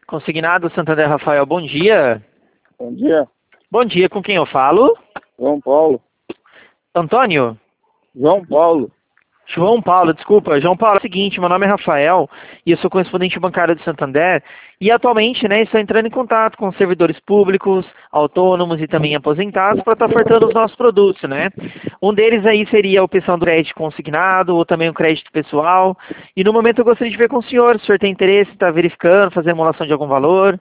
Consignado Santander Rafael, bom dia. Bom dia. Bom dia, com quem eu falo? João Paulo. Antônio? João Paulo. João Paulo, desculpa. João Paulo, é o seguinte, meu nome é Rafael e eu sou correspondente bancário do Santander e atualmente, estou entrando em contato com servidores públicos, autônomos e também aposentados para estar ofertando os nossos produtos, né? Um deles aí seria a opção do crédito consignado ou também o crédito pessoal. E no momento eu gostaria de ver com o senhor, se o senhor tem interesse, está verificando, fazer emulação de algum valor.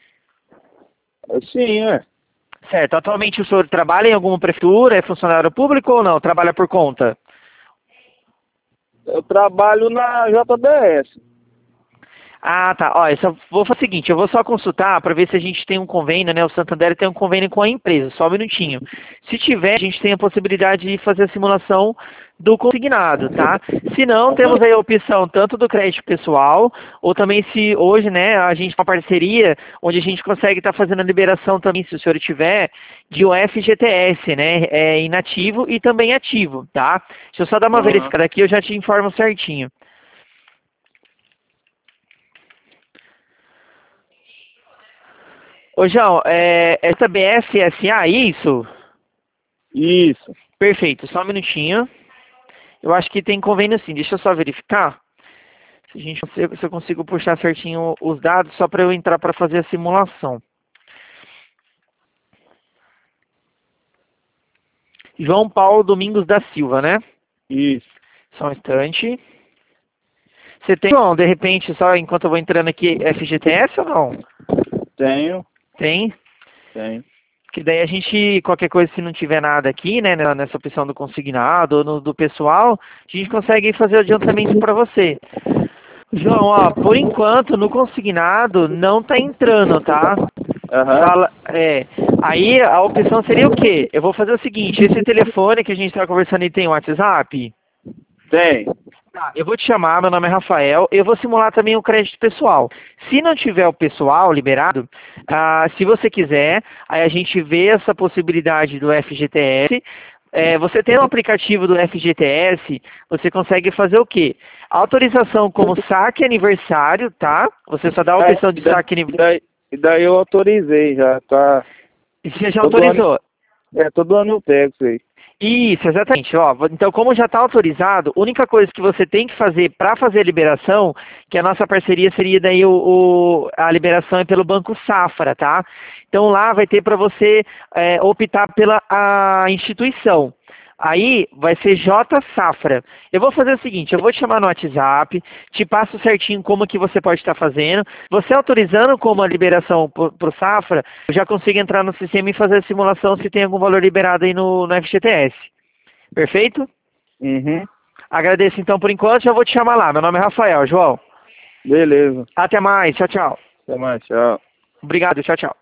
Sim, Certo. Atualmente o senhor trabalha em alguma prefeitura, é funcionário público ou não? Trabalha por conta? Eu trabalho na JBS. Ah, tá. Ó, vou fazer o seguinte, eu vou só consultar para ver se a gente tem um convênio, né? O Santander tem um convênio com a empresa, só um minutinho. Se tiver, a gente tem a possibilidade de fazer a simulação do consignado, tá? Se não, temos aí a opção tanto do crédito pessoal, ou também se hoje, a gente tem uma parceria onde a gente consegue estar fazendo a liberação também, se o senhor tiver, de um FGTS, né? Inativo e também ativo, tá? Deixa eu só dar uma verificada aqui, eu já te informo certinho. Ô, João, essa BFSA, isso? Isso. Perfeito, só um minutinho. Eu acho que tem convênio sim, deixa eu só verificar. Se eu consigo puxar certinho os dados, só para eu entrar para fazer a simulação. João Paulo Domingos da Silva, né? Isso. Só um instante. Você tem, João, de repente, só enquanto eu vou entrando aqui, FGTS ou não? Tenho. Tem? Tenho. Que daí a gente, qualquer coisa, se não tiver nada aqui, né, nessa opção do consignado ou do pessoal, a gente consegue fazer o adiantamento para você. João, ó, por enquanto, no consignado não tá entrando, tá? Fala, aí a opção seria o quê? Eu vou fazer o seguinte, esse telefone que a gente tá conversando aí tem WhatsApp? Tem. Tá, eu vou te chamar, meu nome é Rafael, eu vou simular também o crédito pessoal. Se não tiver o pessoal liberado, se você quiser, aí a gente vê essa possibilidade do FGTS. Você tem um aplicativo do FGTS, você consegue fazer o quê? Autorização como saque aniversário, tá? Você só dá a opção de saque aniversário. E daí eu autorizei já, tá? Você já autorizou? Todo ano eu pego isso aí. Isso, exatamente. Ó, então, como já está autorizado, a única coisa que você tem que fazer para fazer a liberação, que a nossa parceria seria daí a liberação é pelo Banco Safra, tá? Então lá vai ter para você optar pela a instituição. Aí vai ser J Safra. Eu vou fazer o seguinte, eu vou te chamar no WhatsApp, te passo certinho como que você pode estar fazendo. Você autorizando como a liberação para o Safra, eu já consigo entrar no sistema e fazer a simulação se tem algum valor liberado aí no FGTS. Perfeito? Uhum. Agradeço então por enquanto, já vou te chamar lá. Meu nome é Rafael, João. Beleza. Até mais, tchau, tchau. Até mais, tchau. Obrigado, tchau, tchau.